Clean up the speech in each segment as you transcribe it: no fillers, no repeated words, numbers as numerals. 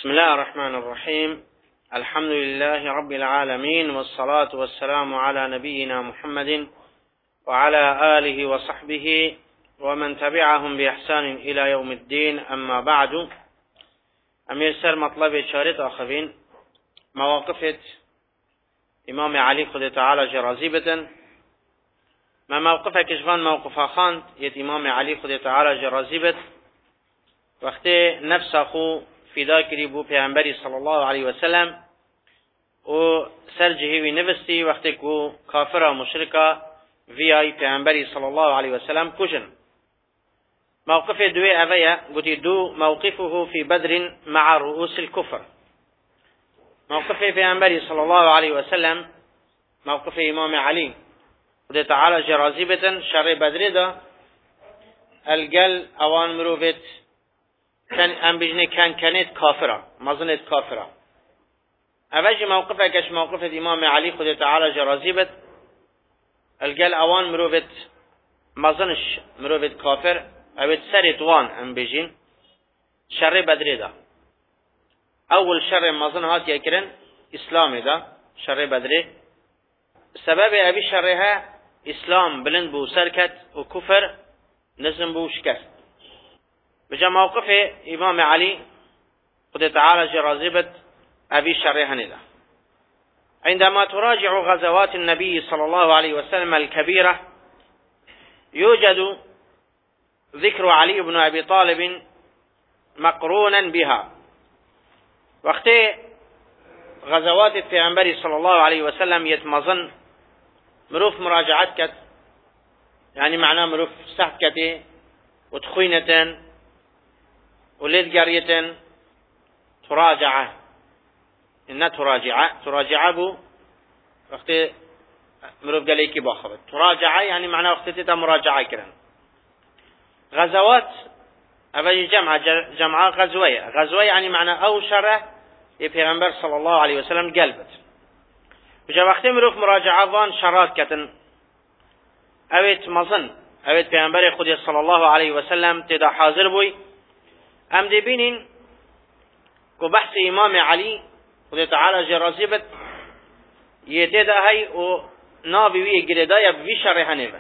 بسم الله الرحمن الرحيم. الحمد لله رب العالمين، والصلاة والسلام على نبينا محمد وعلى آله وصحبه ومن تبعهم بإحسان إلى يوم الدين. أما بعد، امیر سر مطلب چارت آخرین مواقف امام علی خود تعالی جرازی بتن. ما موقف کشفان موقف خاند یت امام علی خود تعالی جرازی بت وقتی نفس خو فدا کری بو پیامبری صلی الله علیه و سلم و سر جهوی نوستی وقتی کو کافر و مشرکا وی پیامبری صلی الله علیه و سلم کشن. موقف دوی اویا گوتی دو موقفه فی بدر مع رؤوس الكفر. موقف پیامبری صلی الله علیه و سلم موقف امام علی خود تعالی جرازی بتن شر بدر دا الگل اوان مروفت كان ام بجنه كان كانت كافرة مظنة كافرة. اوج موقفه كش موقف امام علي خود تعالى جرازيبت القال اوان مروفت مظنش مروفت كافر اوت سرت وان ام بجين شر بدر دا اول شر مظن هات يكرن اسلام دا شر بدر سبب ابي شرها اسلام بلند بو سركت وكفر نزم بو شكست. بجا موقف امام علي خد تعالى جرازبت ابي شرها ندا عندما تراجع غزوات النبي صلى الله عليه وسلم الكبيرة يوجد ذكر علي بن ابي طالب مقرونا بها. وقت غزوات البيغمبر صلى الله عليه وسلم يتمظن مروف مراجعات كت يعني معناه مروف سحت كتي وتخوينة ولد قرية تراجعه إن تراجعه بو وقت مروف قليكي باخبت تراجعه يعني معناه وقت تتا مراجعه كرن. غزوات أبي جمعة غزوية يعني معناه أوشرة البيغمبر صلى الله عليه وسلم قلبت. بجا وقت مروف مراجعه وان شرات كتن اويت مظن اويت پیغمبر خود صلى الله عليه وسلم تدا حاضر بوي ام دي بينين کو بحث امام علي خود تعالى جرازبت يتدا هي او نابي وي گردا يبوي شرح نبه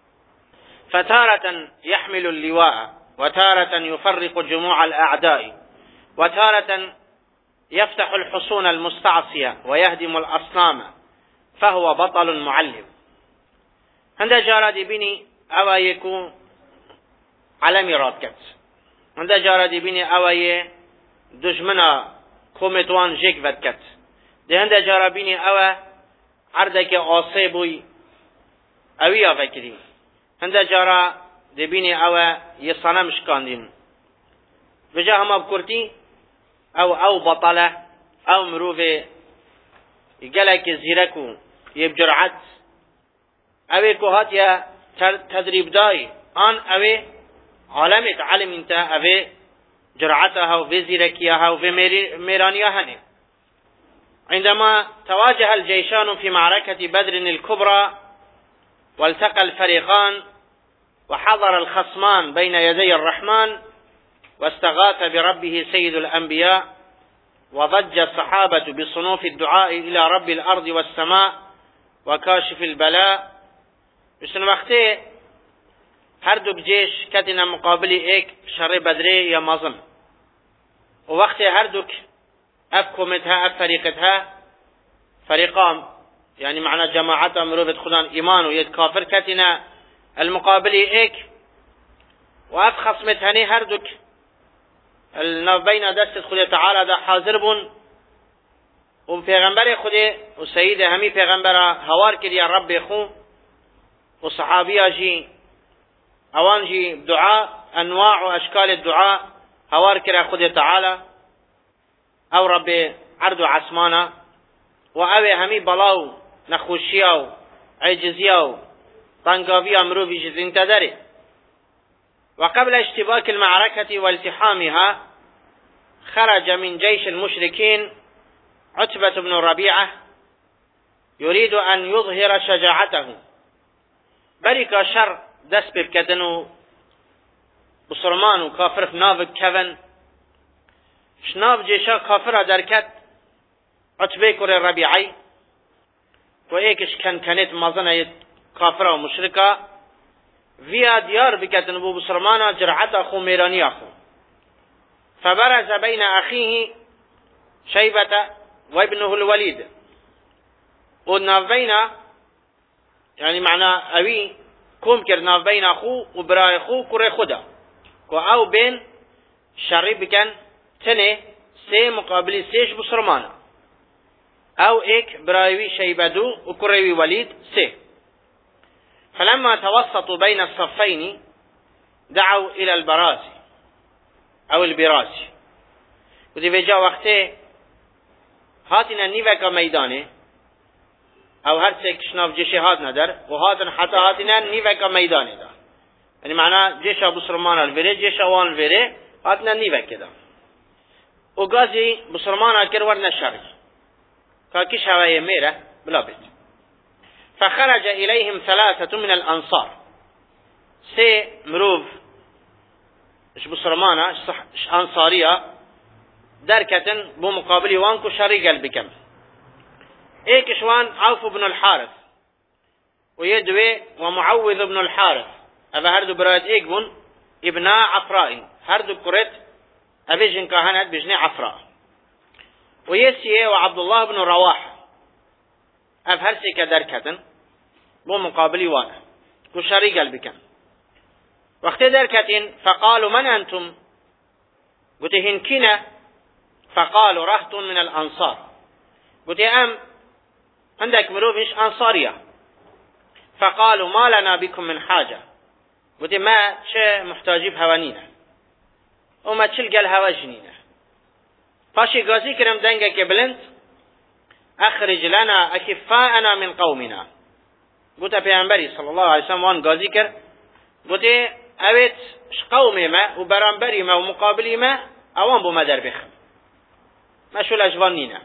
فتارة يحمل اللواء وتارة يفرق جموع الأعداء وتارة يفتح الحصون المستعصية ويهدم الأصنام فهو بطل معلم. هنده جارا دي بيني أوا يكو علمي رادكت هنده جارا دي بيني أوا يه دجمنا كومتوان جيك ودكت ده هنده جارا بيني أوا عردك آصيبوي أويا فكري هنده جارا دي بيني أوا يصنمش كاندين بجا هما بكرتي او بطله او مروفه يقلك زيركو يبجرعت اوه كوهات يا تدريب داي ان اوه عالمت علم انت اوه جرعتها وزيركيها وميرانيها. عندما تواجه الجيشان في معركة بدر الكبرى والتقى الفريقان وحضر الخصمان بين يدي الرحمن واستغاث بربه سيد الأنبياء وضج الصحابة بصنوف الدعاء إلى رب الأرض والسماء وكاشف البلاء. بسن وقته هر دو جيش كتنا مقابل ايك شر بدري يا مظن ووقت هر دوك أفكمتها أفريقتها فريقان يعني معنى جماعة مروفة خلان إيمان ويد كافر كتنا المقابل ايك وأفخصمتهني هر دوك بين دست خود تعالی دا حاضر بون و پیغمبر خود و سید همی پیغمبر هوار کردی رب خو و صحابی جی اوان جی دعا انواع و اشکال الدعاء هوار کرد خود تعالی او رب عرض و عسمانا و اوه همی بلاو نخوشیاو عجزیاو طنقابی امرو بی جزین تداره. وقبل اشتباك المعركة والتحامها خرج من جيش المشركين عتبة بن ربيعة يريد أن يظهر شجاعته. بريك شر دس بكتنو بصرمان وكافر في نافق كفن شناف جيشا كافرة دركت عتبه كره ربيعي وإيكش كانت مازنة كافرة ومشركة فيها ديار بكتن بو بسرمانا جرعت أخو ميراني أخو فبرز بين أخيه شيبة وابنه الوليد وناف بين يعني معنى أبي كوم كر ناف بين أخو وبراي أخو كره خدا أو بين شري بكن تنه سي مقابل سيش بسرمانا أو إيك برايوي شيبدو وكروي وليد سي فلما توسطوا بين الصفين دعوا إلى البراز أو البراز ودي بجا وقته هاتنا نيوكا ميدانه أو هر سيك شناف جيش هات ندر وهاتن حتى هاتنا نيوكا ميدانه دا يعني معنى جيش بسرمان الفيري جيش وان الفيري هاتنا نيوكا دا وقازي بسرمان الكرور نشاري كاكيش هواي ميرة بلا بيت فخرج إليهم 3 من الأنصار سي مروف اش بسرمانة اش أنصارية دركة بمقابل وانكو شريق البكم ايك شوان عوف بن الحارث ويدوي ومعوذ بن الحارث أبا هردو برايت ايك بن ابناء عفراء هردو كرت أبيجن كهانت بجني عفراء ويسيه وعبد الله بن رواح أفهرسي كدركة بمقابل وانا كشريق البكم وقت دركة فقالوا من أنتم قلت هنكنا فقالوا رهط من الأنصار قلت أم عندك مروفش أنصارية فقالوا ما لنا بكم من حاجة قلت ما شيء محتاجيب هوانينا وما تشلق الهوا جنينا فاشي قاسي كرم دنگا كبلنت أخرج لنا أكفاءنا من قومنا قلت پیامبری صلى الله عليه وسلم وان قاسي كر قلت اويت قومي ما وبرانبري ما ومقابلي ما اوان بو مدر بخم ما شو الاجوانينا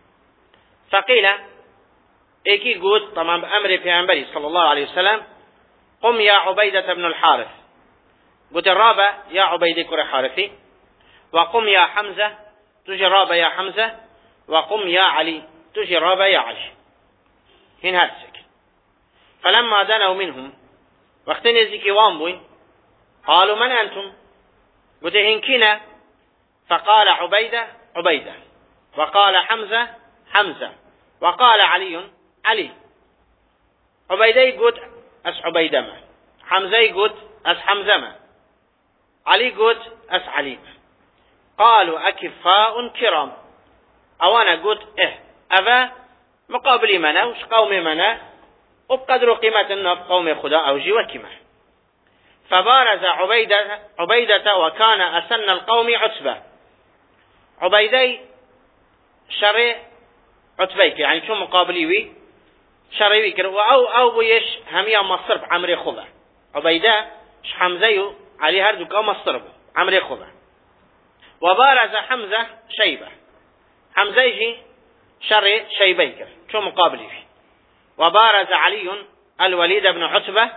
فقيل ايكي قلت طبعا بأمر پیامبری صلى الله عليه وسلم قم يا عبيدة بن الحارث قلت الرابع يا عبيدة كر حارثي وقم يا حمزة تجي رابع يا حمزة وقم يا علي تجي رابع يا علي هن هرسك فلما دنوا منهم وقتين يزيكي وانبوين قالوا من أنتم قلت هنكنا فقال عبيدة عبيدة وقال حمزة حمزة وقال علي علي عبيدة يقول أس عبيدة ما حمزة يقول أس حمزة ما علي يقول أس علي قالوا أكفاء كرام أوانا قلت أبا مقابل منا وش قوم منا وبقدر قيمة النف قوم خدا أو جيوكما فبارز عبيدة وكان أسن القوم عتبة عبيدي شري عتبيك يعني شو مقابلي شري ويكر أو بيش همية مصرف عمري خضر عبيدة حمزة علي هردوك أو مصرف عمري خضر وبارز حمزة شيبة حمزة يجي شري شيبيكر شو مقابلي فيه وبارز علي الوليد بن عتبة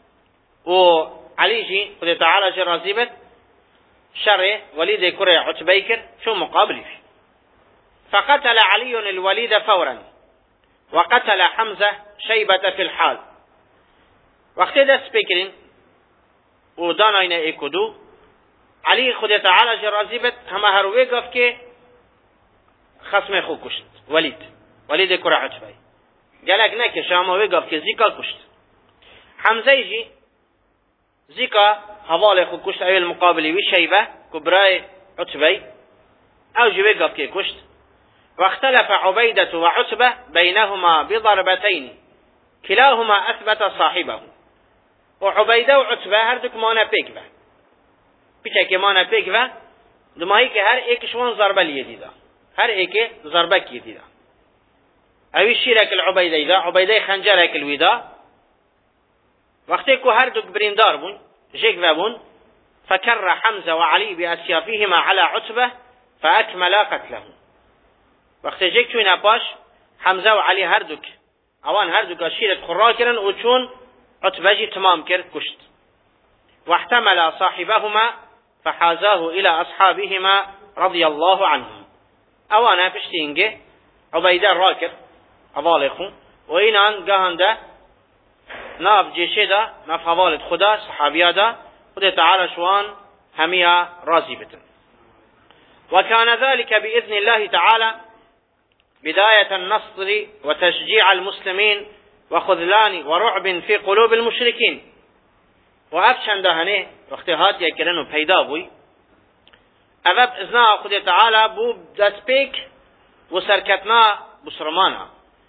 وعلي جي قد تعالى جرازيبت شري وليد كري عتبيكر شو مقابلي فيه فقتل علي الوليد فورا وقتل حمزة شيبة في الحال وقت دست بكرين وداناين ايكودو علي خود تعالى جرازيبت هما هروي قف كي خصم خو كشت وليد كرة عتبي قالك ناكي شاما وقف كي زيكا كشت حمزة يجي زيكا هوالي خو كشت اوي المقابلي وشيبة كبراي عتبي او جي وقف كي كشت واختلف عبيدة وعتبة بينهما بضربتين كلاهما أثبت صاحبه وعبيدة وعتبة هردك مانا بيكبه بيشاكي مانا بيكبه دماهي که هر ایک شوان ضربه لیه دیده هر ایک ضربه کی دیده اوی شیرک العبیده ایده عبیده خنجرک الویده وقتی که هر دو بریندار بون جيك بون فكر حمزة وعلي بأسيافهما على عتبة فأكملا قتله وقت جيك توين أباش حمزة وعلي هردوك اوان هردوك أشيرت خراكرا وچون عتبة جي تمام كر كشت واحتمل صاحبهما فحازاه إلى أصحابهما رضي الله عنهم. أوانا بشتينجي عبيدة الراكر أضالخو وإنان قاهنده ناف جيشه دا ناف حوالد خدا صحابيا دا خدا تعالى شوان هميا راضي بتن. وكان ذلك بإذن الله تعالى بداية النصر وتشجيع المسلمين وخذلان ورعب في قلوب المشركين. وأفشن دهنه واختهات يكرنو پیدا بوي أبب إذنا خدا تعالى بو دسبيك وسركتنا بسرمانا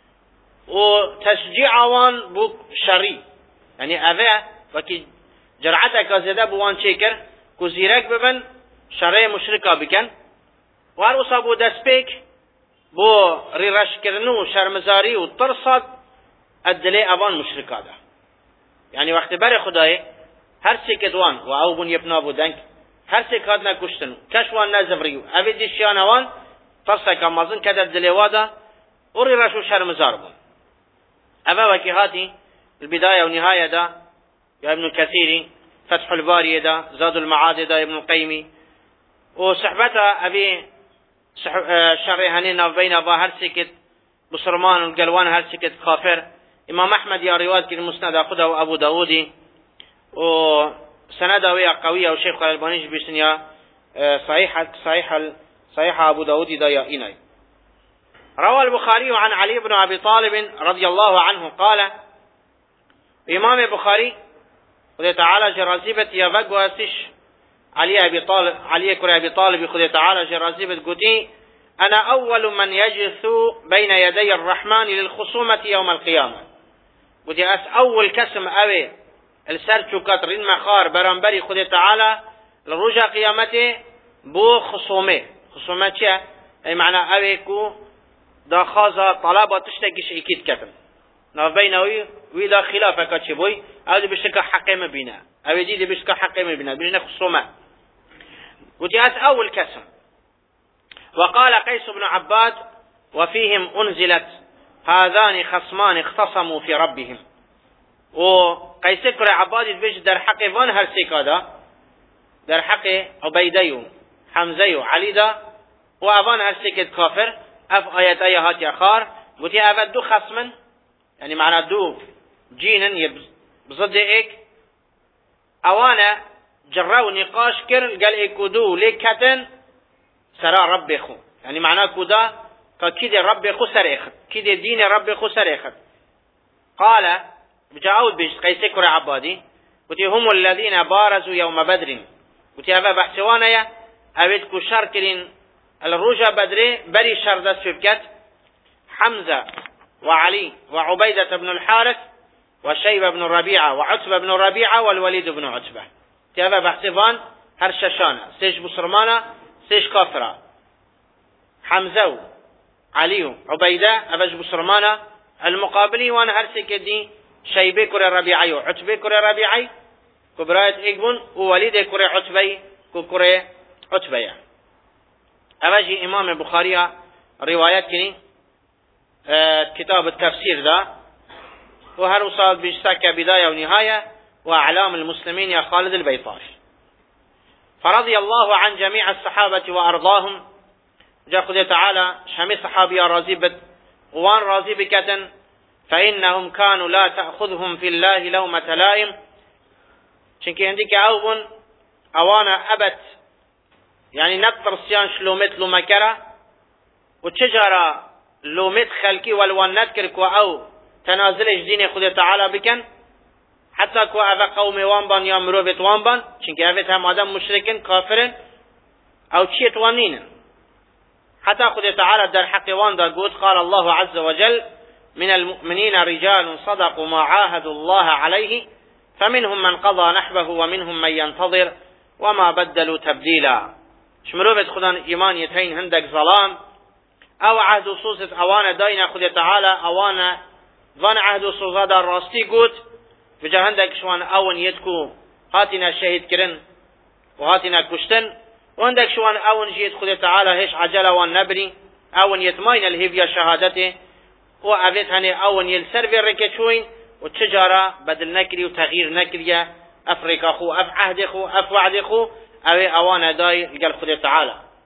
وتشجيع وان بو شري يعني أبا وكي جرعتك زيادة بوان شكر كزيرك ببن شرعي مشركة بكن وهروسا بو دسبيك بو ريرش كرنو شرمزاري وترصد الدلي أبان مشركة ده يعني وقت بر خدای هر سكت وان و او بون يبنا بودنك هر سكت نكشتن كشوان نزفريو أبي ديشيانوان ترسك مازن كده الدلي وادا وريرشو شرمزار بون. أما وكي هاتي البداية ونهاية دا يا ابن الكثير فتح الباري دا زاد المعاد دا ابن القيمي وصحبتها أبي شرعي هنين بين أبا هرسكت بصرمان والقلوان هرسكت خافر إمام أحمد يا رواية المسند أخذه وأبو داودي وسند ويا قوية وشيخ الألباني بسنيا صحيح أبو داودي دا يا إناي. روى البخاري عن علي بن أبي طالب رضي الله عنه قال إمام البخاري خذ تعالى جرازيبة يا بقواسش علي كري أبي طالب خذ تعالى جرازيبة قتي أنا أول من يجث بين يدي الرحمن للخصومة يوم القيامة. قتي أس أول كسم أوي السرچو كترين مخار برانبري خذ تعالى لرجع قيامته بو خصومه چه؟ أي معنى أوي كو دا خازا طلبة تشتكيش اكيد كتم ناف بينوي وإذا خلافة كتشبوي او دي بشتكى حقي مبينة او دي بشتكى حقي مبينة بجنة خصومة. وجاءت أول كسم. وقال قيس بن عباد وفيهم أنزلت هذان خصمان اختصموا في ربهم. وقيس كر عباد بيش در حق فان هر سيكادا در حق عبيديو حمزيو علي دا وأفان هر سيكت كافر اف آيات ايهات يخار قلت يا أفد دو خصمن يعني معنى دو جينا بضد ايك اوانا جراو نقاش كر قال ايكو دو ليكتن سرا ربي خو يعني معنى كودا كده ربي خو سريخت كده دين ربي خو سريخت. قال بجاود بيش قيسكر عبادي قلت هم الذين بارزوا يوم بدر قلت يا أفا بحسوانا يا أبدكو شركرين الرجا بدري بري شردت شبكت حمزة وعلي وعبيدة بن الحارث وشيبة بن الربيعة وعتبة بن الربيعة والوليد بن عتبة. تابع بحثفان هرششانة سيش بصرمانة سيش كافرة حمزة علي عبيدة أبج بصرمانة المقابلي وانا هرسك دي شيبة كرة ربيعي وعتبة كرة ربيعي كبراية إقبون ووليد كرة عتبة كرة عتبة. أبجي إمام البخاري روايات كني كتاب التفسير ذا وهر وصل بيشتكى بداية ونهاية وأعلام المسلمين يا خالد البيطاش. فرضي الله عن جميع الصحابة وأرضاهم. جاء خذ تعالى شمي صحابي راضي وان راضي بكتن فإنهم كانوا لا تأخذهم في الله لومة لائم. شنكي عندك أوبن أوانا أبت يعني نقدر سيان شلومت لو مكرة وتشجرة لومت خلقي والوان نذكر كوا أو تنازل دين خدا تعالى بكن حتى كوا أذا قوم وانبان يا مروبت وانبان چونك أفت هم آدم مشركين كافرين أو تشيت وانين حتى خدا تعالى در حق وان دا قد قال الله عز وجل من المؤمنين رجال صدقوا ما عاهدوا الله عليه فمنهم من قضى نحبه ومنهم من ينتظر وما بدلوا تبديلا. شمروبت خدان إيمان يتهين هندك ظلام او عهد وصوصت اوانا داينا خدا تعالى اوانا ظن عهد وصوصة دار راستي قوت بجا هندك شوان اون يدكو هاتنا شهيد كرن وهاتنا كشتن وهندك شوان اون جيد خدا تعالى هش عجلة وان نبري اون يتماين الهيفيا شهادته وعفت هني اون يلسر في الركشوين وتشجارة بدل نكري وتغيير نكري افريكا خو اف عهد خو اف وعد خو اوي اوانا داي قال خدا تعالى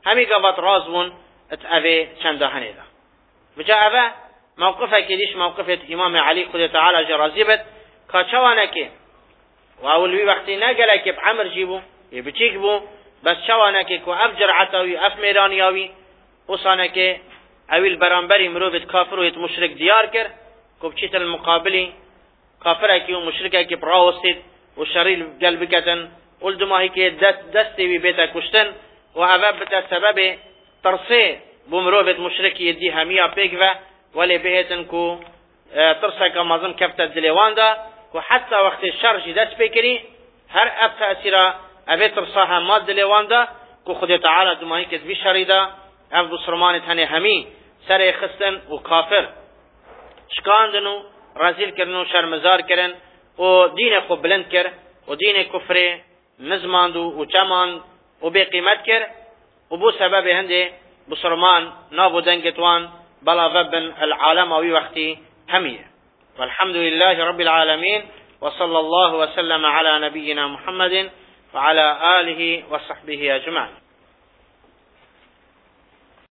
همی قبط راز بون ات اوه چنده هنیده بجا اوه موقفه که دیش موقفت امام علی خود تعالی جرازی بد که چوانه که و اولوی وقتی نگله که بعمر جیبو یه بچیک بو بس چوانه که اف جرعتاوی اف میرانیاوی اوسانه که اویل برانبری مروفت کافر و هیت مشرک دیار کر که بچیت المقابلی کافره که و مشرکه که براوستید و شریل قلب کتن ولدماهی که دستی بی بیتا کشتن و اوه بتا سبب ترسه بمروفت مشرکی دی همیا پیگ ولی بهتن که ترسه که مازم کفت دلیوان دا که حتی وقت شرجی دست بکری هر اب تأثیره اوه ترسه هم ماد دلیوان دا که خود تعالی دماهی که بی شریده اف بسرمانت هنه همی سر خستن و کافر شکاندنو رازیل کرن و شرمزار کرن و دین خو بلند کر و دین کفر نزماند و چماند و بی قیمت کر و بو سبب هنده بسرمان نابو دنگتوان بلا وبن العالم وی وقتی همیه والحمد لله رب العالمين وصلى الله وسلم على نبينا محمد وعلى آله وصحبه أجمعين.